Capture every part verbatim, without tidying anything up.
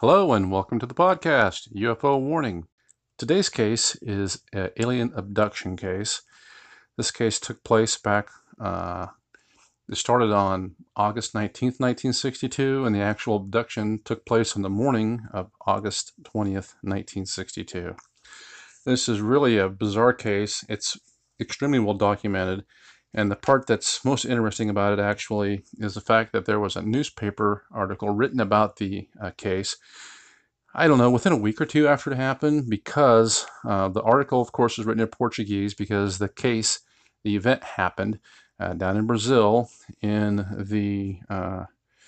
Hello and welcome to the podcast, U F O Warning. Today's case is an alien abduction case. This case took place back, uh, it started on August nineteenth, nineteen sixty-two, and the actual abduction took place on the morning of August twentieth, nineteen sixty-two. This is really a bizarre case. It's extremely well documented, and the part that's most interesting about it actually is the fact that there was a newspaper article written about the uh, case. I don't know, within a week or two after it happened, because uh, the article, of course, was written in Portuguese because the case, the event happened uh, down in Brazil in the uh,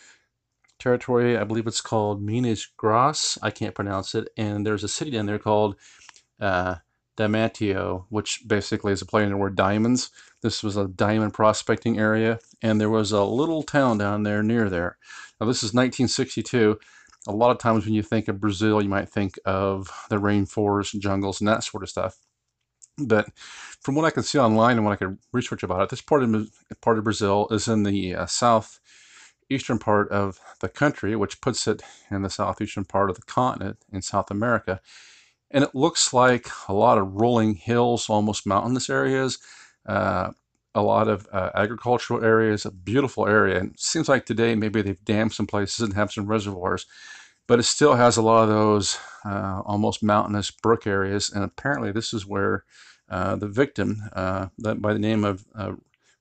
territory, I believe it's called Minas Gerais. I can't pronounce it. And there's a city down there called uh, Diamantio, which basically is a play on the word diamonds. This was a diamond prospecting area, and there was a little town down there near there. Now, this is nineteen sixty-two. A lot of times when you think of Brazil, you might think of the rainforest, jungles, and that sort of stuff. But from what I can see online and what I could research about it, this part of part of Brazil is in the uh, southeastern part of the country, which puts it in the southeastern part of the continent in South America. And it looks like a lot of rolling hills, almost mountainous areas, uh, a lot of uh, agricultural areas, a beautiful area. And it seems like today maybe they've dammed some places and have some reservoirs, but it still has a lot of those uh, almost mountainous brook areas. And apparently this is where uh, the victim, uh, that by the name of uh,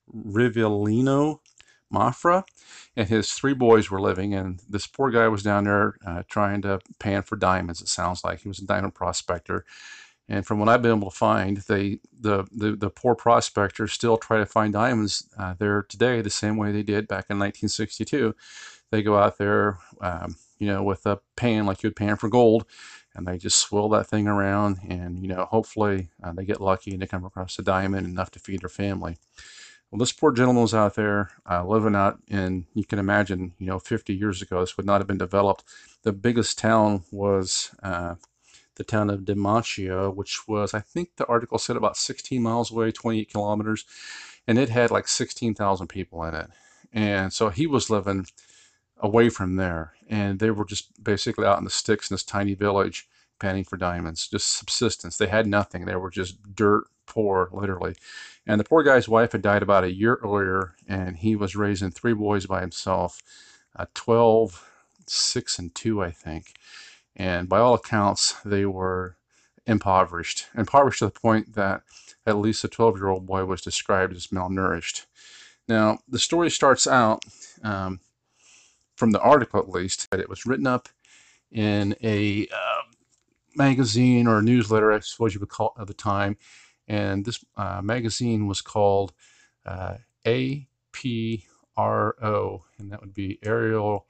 Rivelino Mafra, and his three boys were living. And this poor guy was down there uh, trying to pan for diamonds. It sounds like he was a diamond prospector. And from what I've been able to find, they the the, the poor prospectors still try to find diamonds uh, there today the same way they did back in nineteen sixty-two. They go out there, um, you know, with a pan like you would pan for gold, and they just swirl that thing around, and you know, hopefully uh, they get lucky and they come across a diamond enough to feed their family. Well, this poor gentleman was out there uh, living out in, you can imagine, you know, fifty years ago, this would not have been developed. The biggest town was uh, the town of Dimancio, which was, I think the article said about sixteen miles away, twenty-eight kilometers, and it had like sixteen thousand people in it. And so he was living away from there, and they were just basically out in the sticks in this tiny village panning for diamonds, just subsistence. They had nothing. They were just dirt poor, literally. And the poor guy's wife had died about a year earlier, and he was raising three boys by himself, uh, twelve, six, and two, I think. And by all accounts, they were impoverished. Impoverished to the point that at least a twelve-year-old boy was described as malnourished. Now, the story starts out, um, from the article at least, that it was written up in a uh, magazine or a newsletter, I suppose you would call it at the time. And this uh, magazine was called uh, A P R O, and that would be Aerial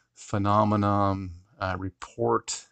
Phenomenon uh, Report.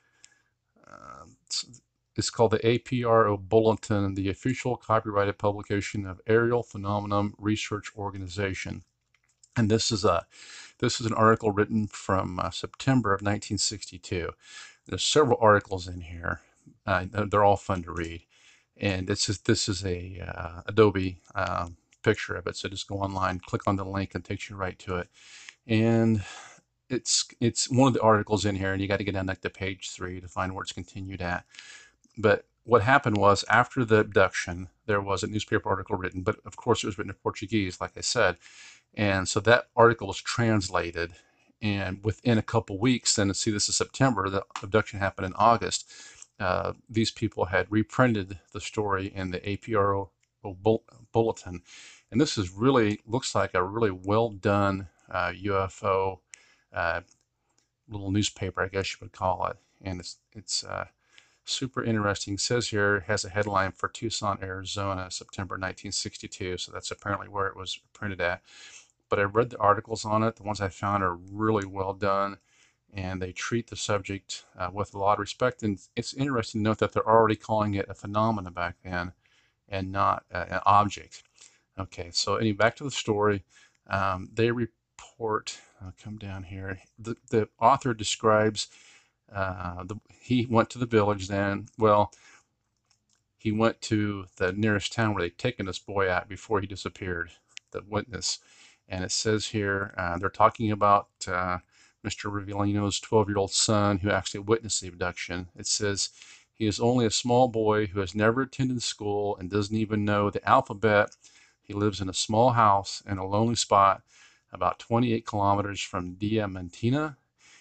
Uh, it's, it's called the A P R O Bulletin, the official copyrighted publication of Aerial Phenomenon Research Organization. And this is a this is an article written from uh, September of nineteen sixty-two. There's several articles in here. Uh, they're all fun to read, and this is this is a uh, Adobe um, picture of it. So just go online, click on the link, and it takes you right to it. And it's it's one of the articles in here, and you got to get down like to page three to find where it's continued at. But what happened was, after the abduction, there was a newspaper article written, but of course it was written in Portuguese, like I said. And so that article was translated, and within a couple weeks, then, see, this is September, the abduction happened in August. Uh, these people had reprinted the story in the A P R O bulletin, and this is really, looks like a really well done uh, U F O uh, little newspaper, I guess you would call it. And it's it's uh, super interesting. It says here, it has a headline for Tucson, Arizona, September nineteen sixty-two. So that's apparently where it was printed at. But I read the articles on it. The ones I found are really well done, and they treat the subject uh, with a lot of respect. And it's interesting to note that they're already calling it a phenomenon back then and not uh, an object. Okay, so anyway, back to the story. Um, they report, I'll come down here. The, the author describes, uh, the, he went to the village then. Well, he went to the nearest town where they'd taken this boy out before he disappeared, the witness. And it says here, uh, they're talking about uh, Mister Rivellino's twelve-year-old son who actually witnessed the abduction. It says he is only a small boy who has never attended school and doesn't even know the alphabet. He lives in a small house in a lonely spot about twenty-eight kilometers from Diamantina.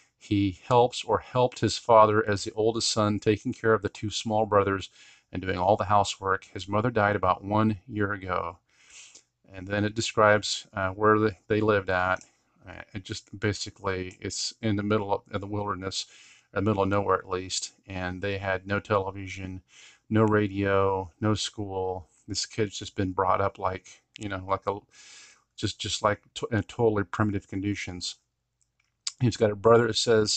He helps or helped his father as the oldest son, taking care of the two small brothers and doing all the housework. His mother died about one year ago. And then it describes uh, where they, they lived at. Uh, it just basically, it's in the middle of, of the wilderness, in the middle of nowhere at least. And they had no television, no radio, no school. This kid's just been brought up like, you know, like a, just, just like to, in totally primitive conditions. He's got a brother that says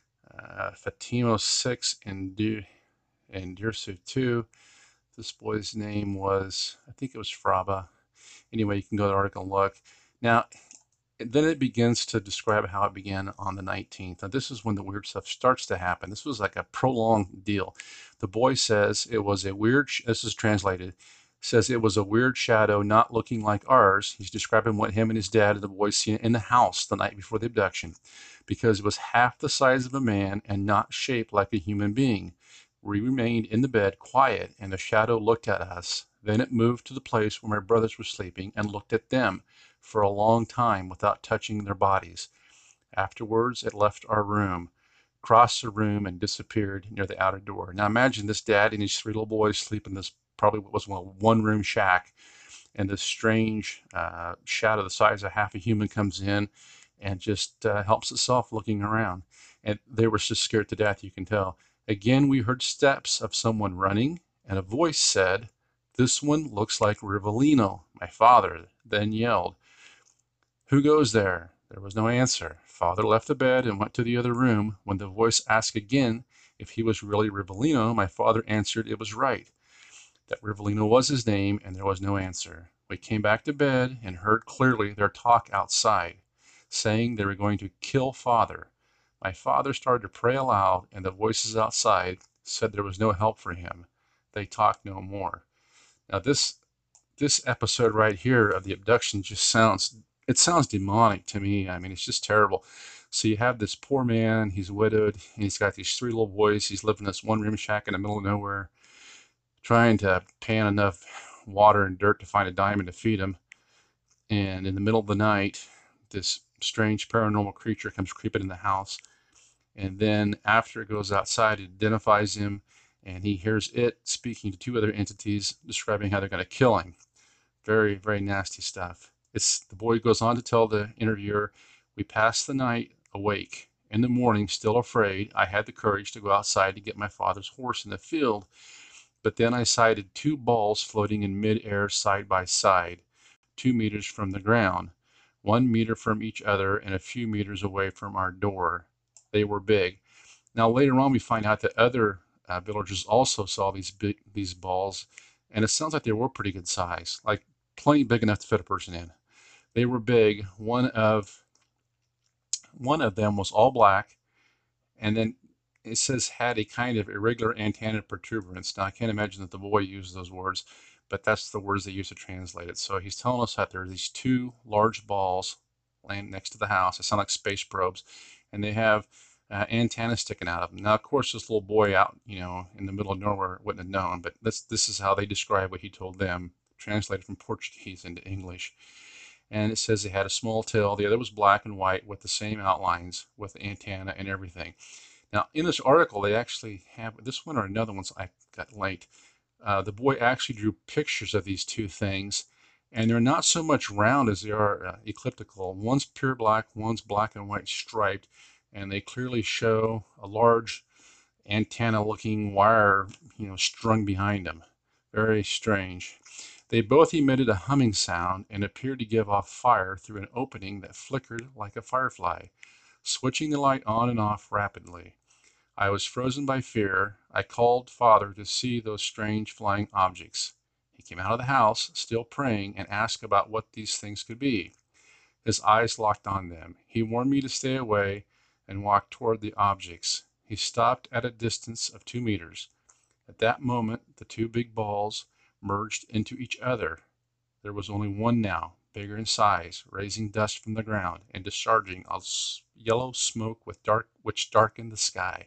uh, Fatimo six and Du and Dirsu two. This boy's name was, I think it was Fraba. Anyway, you can go to the article and look. Now, then it begins to describe how it began on the nineteenth. Now, this is when the weird stuff starts to happen. This was like a prolonged deal. The boy says it was a weird, this is translated, says it was a weird shadow not looking like ours. He's describing what him and his dad and the boys seen in the house the night before the abduction, because it was half the size of a man and not shaped like a human being. We remained in the bed quiet, and the shadow looked at us. Then it moved to the place where my brothers were sleeping and looked at them for a long time without touching their bodies. Afterwards, it left our room, crossed the room, and disappeared near the outer door. Now imagine this dad and his three little boys sleep in this probably what was a one-room shack, and this strange uh, shadow the size of half a human comes in and just uh, helps itself looking around. And they were just scared to death, you can tell. Again, we heard steps of someone running, and a voice said, "This one looks like Rivellino." My father then yelled, "Who goes there?" There was no answer. Father left the bed and went to the other room. When the voice asked again if he was really Rivellino, my father answered it was right, that Rivellino was his name, and there was no answer. We came back to bed and heard clearly their talk outside, saying they were going to kill father. My father started to pray aloud, and the voices outside said there was no help for him. They talked no more. Now this this episode right here of the abduction just sounds, it sounds demonic to me. I mean, it's just terrible. So you have this poor man, he's widowed, and he's got these three little boys. He's living in this one room shack in the middle of nowhere, trying to pan enough water and dirt to find a diamond to feed him. And in the middle of the night, this strange paranormal creature comes creeping in the house. And then after it goes outside, it identifies him, and he hears it speaking to two other entities, describing how they're going to kill him. Very, very nasty stuff. It's, the boy goes on to tell the interviewer, "We passed the night awake. In the morning, still afraid, I had the courage to go outside to get my father's horse in the field. But then I sighted two balls floating in mid-air side by side, two meters from the ground, one meter from each other, and a few meters away from our door. They were big." Now later on, we find out that other uh, villagers also saw these big, these balls, and it sounds like they were pretty good size, like plenty big enough to fit a person in. They were big. One of one of them was all black, and then it says had a kind of irregular antenna protuberance. Now I can't imagine that the boy used those words, but that's the words they used to translate it. So he's telling us that there are these two large balls laying next to the house. They sound like space probes, and they have uh, antennas sticking out of them. Now, of course, this little boy out, you know, in the middle of nowhere wouldn't have known, but this this is how they describe what he told them, translated from Portuguese into English. And it says they had a small tail. The other was black and white with the same outlines, with the antenna and everything. Now, in this article, they actually have this one or another one I got linked. Uh, the boy actually drew pictures of these two things, and they're not so much round as they are uh, elliptical. One's pure black, one's black and white striped, and they clearly show a large antenna-looking wire, you know, strung behind them. Very strange. They both emitted a humming sound and appeared to give off fire through an opening that flickered like a firefly, switching the light on and off rapidly. I was frozen by fear. I called father to see those strange flying objects. He came out of the house, still praying, and asked about what these things could be. His eyes locked on them. He warned me to stay away and walk toward the objects. He stopped at a distance of two meters. At that moment, the two big balls merged into each other. There was only one now, bigger in size, raising dust from the ground and discharging a yellow smoke with dark, which darkened the sky.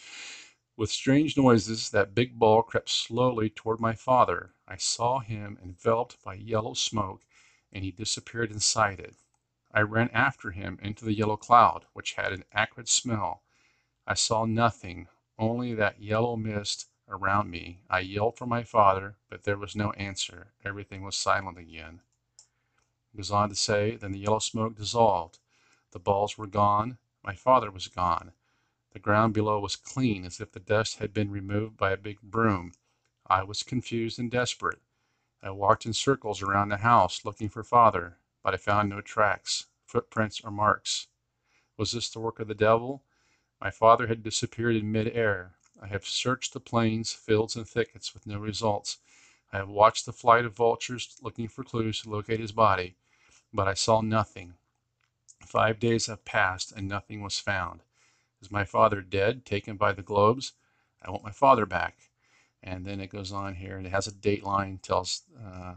With strange noises, that big ball crept slowly toward my father. I saw him enveloped by yellow smoke, and he disappeared inside it. I ran after him into the yellow cloud, which had an acrid smell. I saw nothing, only that yellow mist around me. I yelled for my father, but there was no answer. Everything was silent again. It goes on to say, then the yellow smoke dissolved. The balls were gone. My father was gone. The ground below was clean, as if the dust had been removed by a big broom. I was confused and desperate. I walked in circles around the house, looking for father, but I found no tracks, footprints, or marks. Was this the work of the devil? My father had disappeared in mid-air. I have searched the plains, fields, and thickets with no results. I have watched the flight of vultures, looking for clues to locate his body, but I saw nothing. Five days have passed, and nothing was found. Is my father dead, taken by the globes? I want my father back. And then it goes on here, and it has a date line, tells, uh,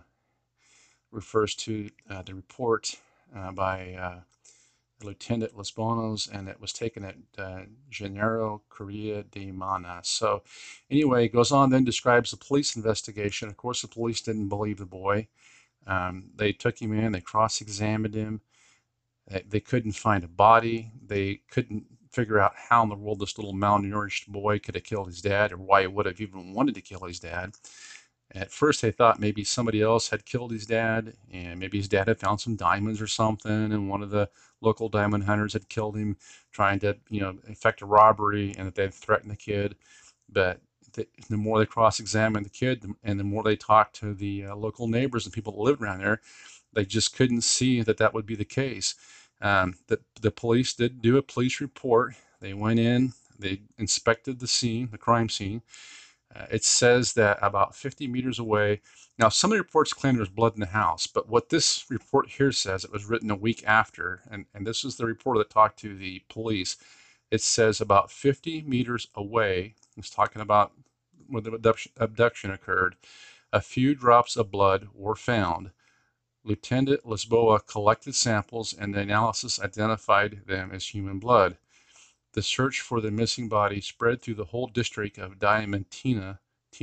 refers to uh, the report uh, by uh, Lieutenant Los Bonos, and it was taken at uh, Genero Correa de Mana. So anyway, it goes on, then describes the police investigation. Of course, the police didn't believe the boy. Um, they took him in, they cross-examined him. They, they couldn't find a body. They couldn't figure out how in the world this little malnourished boy could have killed his dad, or why he would have even wanted to kill his dad. At first, they thought maybe somebody else had killed his dad, and maybe his dad had found some diamonds or something, and one of the local diamond hunters had killed him, trying to, you know, effect a robbery, and that they had threatened the kid. But the, the more they cross-examined the kid, and the more they talked to the uh, local neighbors and people that lived around there, they just couldn't see that that would be the case. Um, the, the police did do a police report. They went in, they inspected the scene, the crime scene. Uh, it says that about fifty meters away, now some of the reports claim there's blood in the house, but what this report here says, it was written a week after, and, and this is the reporter that talked to the police. It says about fifty meters away, it's talking about where the abduction, abduction occurred, a few drops of blood were found. Lieutenant Lisboa collected samples, and the analysis identified them as human blood. The search for the missing body spread through the whole district of Diamantina.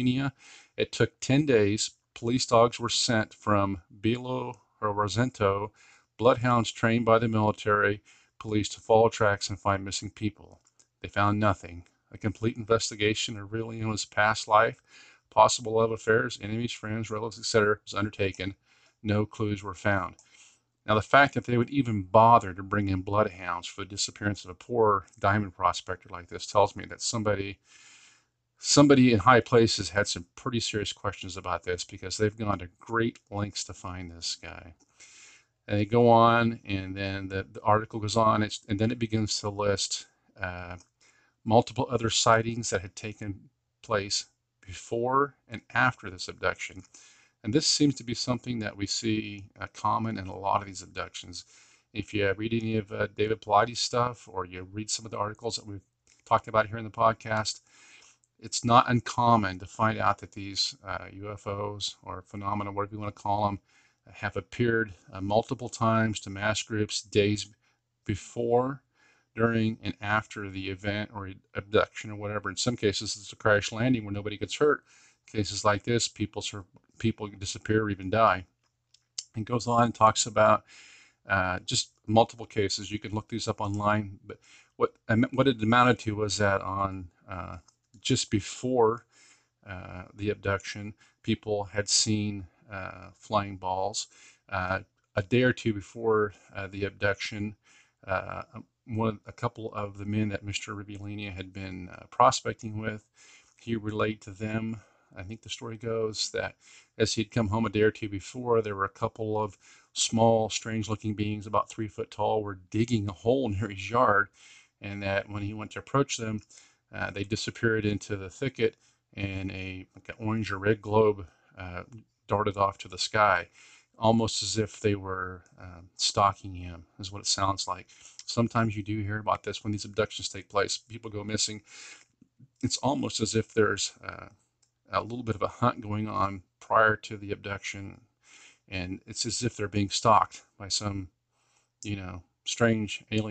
It took ten days. Police dogs were sent from Belo Horizonte, bloodhounds trained by the military police to follow tracks and find missing people. They found nothing. A complete investigation of Aurelio's past life, possible love affairs, enemies, friends, relatives, et cetera was undertaken. No clues were found. Now, the fact that they would even bother to bring in bloodhounds for the disappearance of a poor diamond prospector like this tells me that somebody somebody in high places had some pretty serious questions about this, because they've gone to great lengths to find this guy. And they go on, and then the, the article goes on, it's, and then it begins to list uh, multiple other sightings that had taken place before and after this abduction. And this seems to be something that we see uh, common in a lot of these abductions. If you read any of uh, David Pilates stuff, or you read some of the articles that we've talked about here in the podcast, it's not uncommon to find out that these uh, U F Os, or phenomena, whatever you want to call them, have appeared uh, multiple times to mass groups days before, during, and after the event or abduction or whatever. In some cases, it's a crash landing where nobody gets hurt. Cases like this, people people disappear or even die. It goes on and talks about uh, just multiple cases. You can look these up online. But what what it amounted to was that on uh, just before uh, the abduction, people had seen uh, flying balls. Uh, a day or two before uh, the abduction, uh, one, a couple of the men that Mister Rivellini had been uh, prospecting with, he relayed to them, I think the story goes, that as he'd come home a day or two before, there were a couple of small, strange-looking beings, about three foot tall, were digging a hole near his yard, and that when he went to approach them, uh, they disappeared into the thicket, and a like an orange or red globe uh, darted off to the sky, almost as if they were um, stalking him, is what it sounds like. Sometimes you do hear about this when these abductions take place. People go missing. It's almost as if there's uh, a little bit of a hunt going on prior to the abduction, and it's as if they're being stalked by some, you know, strange alien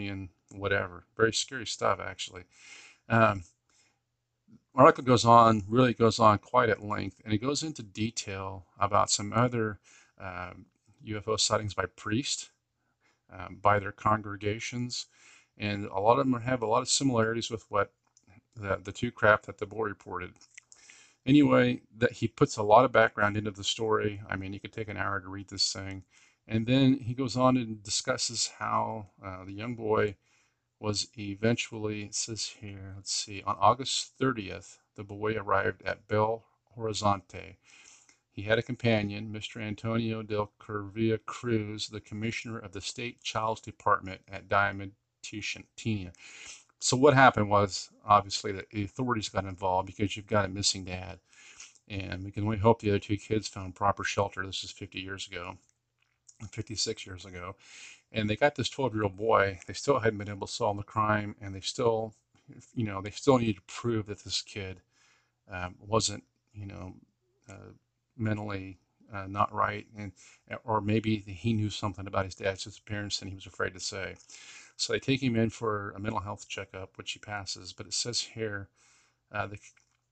whatever. Very scary stuff, actually. Um, article goes on, really goes on quite at length, and it goes into detail about some other um, U F O sightings by priests, um, by their congregations, and a lot of them have a lot of similarities with what the, the two craft that the boy reported. Anyway, that he puts a lot of background into the story. I mean, you could take an hour to read this thing. And then he goes on and discusses how uh, the young boy was eventually, it says here, let's see, on August thirtieth, the boy arrived at Bel Horizonte. He had a companion, Mister Antonio del Curvia Cruz, the commissioner of the State Child's Department at Diamantina. So what happened was, obviously, that the authorities got involved because you've got a missing dad. And we can only hope the other two kids found proper shelter. This is fifty years ago, fifty-six years ago. And they got this twelve-year-old boy. They still hadn't been able to solve the crime, and they still, you know, they still needed to prove that this kid um, wasn't, you know, uh, mentally uh, not right, and or maybe he knew something about his dad's disappearance and he was afraid to say. So they take him in for a mental health checkup, which he passes. But it says here uh, the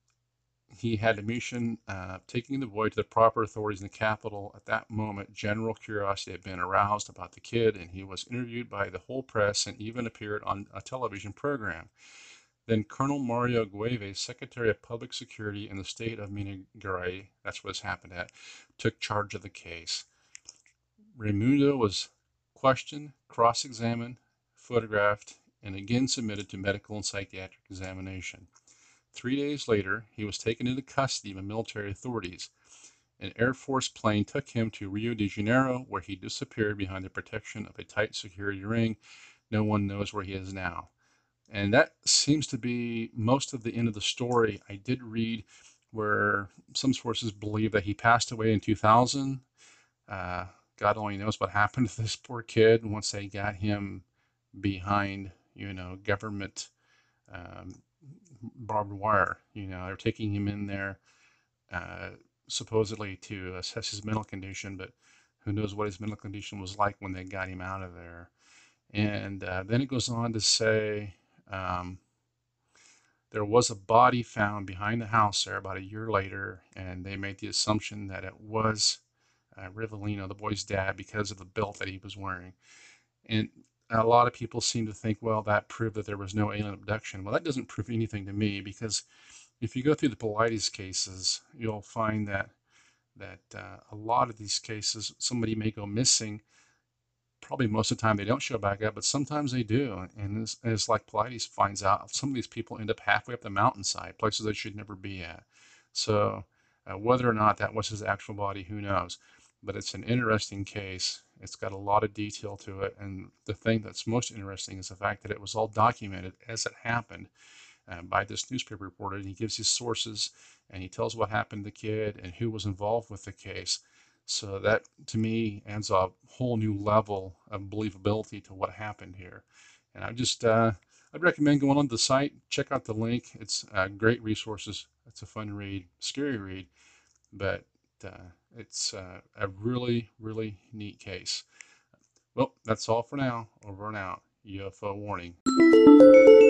he had a mission uh, taking the boy to the proper authorities in the capital. At that moment, general curiosity had been aroused about the kid, and he was interviewed by the whole press and even appeared on a television program. Then Colonel Mario Gueve, Secretary of Public Security in the state of Minas Gerais, that's what this happened at, took charge of the case. Raimundo was questioned, cross-examined, photographed, and again submitted to medical and psychiatric examination. Three days later, he was taken into custody by military authorities. An Air Force plane took him to Rio de Janeiro, where he disappeared behind the protection of a tight security ring. No one knows where he is now. And that seems to be most of the end of the story. I did read where some sources believe that he passed away in two thousand. Uh, God only knows what happened to this poor kid once they got him behind, you know, government um, barbed wire. You know, they're taking him in there uh, supposedly to assess his mental condition, but who knows what his mental condition was like when they got him out of there. And uh, then it goes on to say um, there was a body found behind the house there about a year later, and they made the assumption that it was uh, Rivellino, the boy's dad, because of the belt that he was wearing. And a lot of people seem to think, well, that proved that there was no alien abduction. Well, that doesn't prove anything to me, because if you go through the Paulides cases, you'll find that that uh, a lot of these cases, somebody may go missing. Probably most of the time they don't show back up, but sometimes they do. And it's, it's like Paulides finds out, some of these people end up halfway up the mountainside, places they should never be at. So uh, whether or not that was his actual body, who knows? But it's an interesting case. It's got a lot of detail to it. And the thing that's most interesting is the fact that it was all documented as it happened uh, by this newspaper reporter. And he gives his sources and he tells what happened to the kid and who was involved with the case. So that, to me, adds a whole new level of believability to what happened here. And I just, uh, I'd recommend going on the site, check out the link. It's uh, great resources. It's a fun read, scary read, but uh, it's uh, a really, really neat case. Well, that's all for now. Over and out. U F O warning.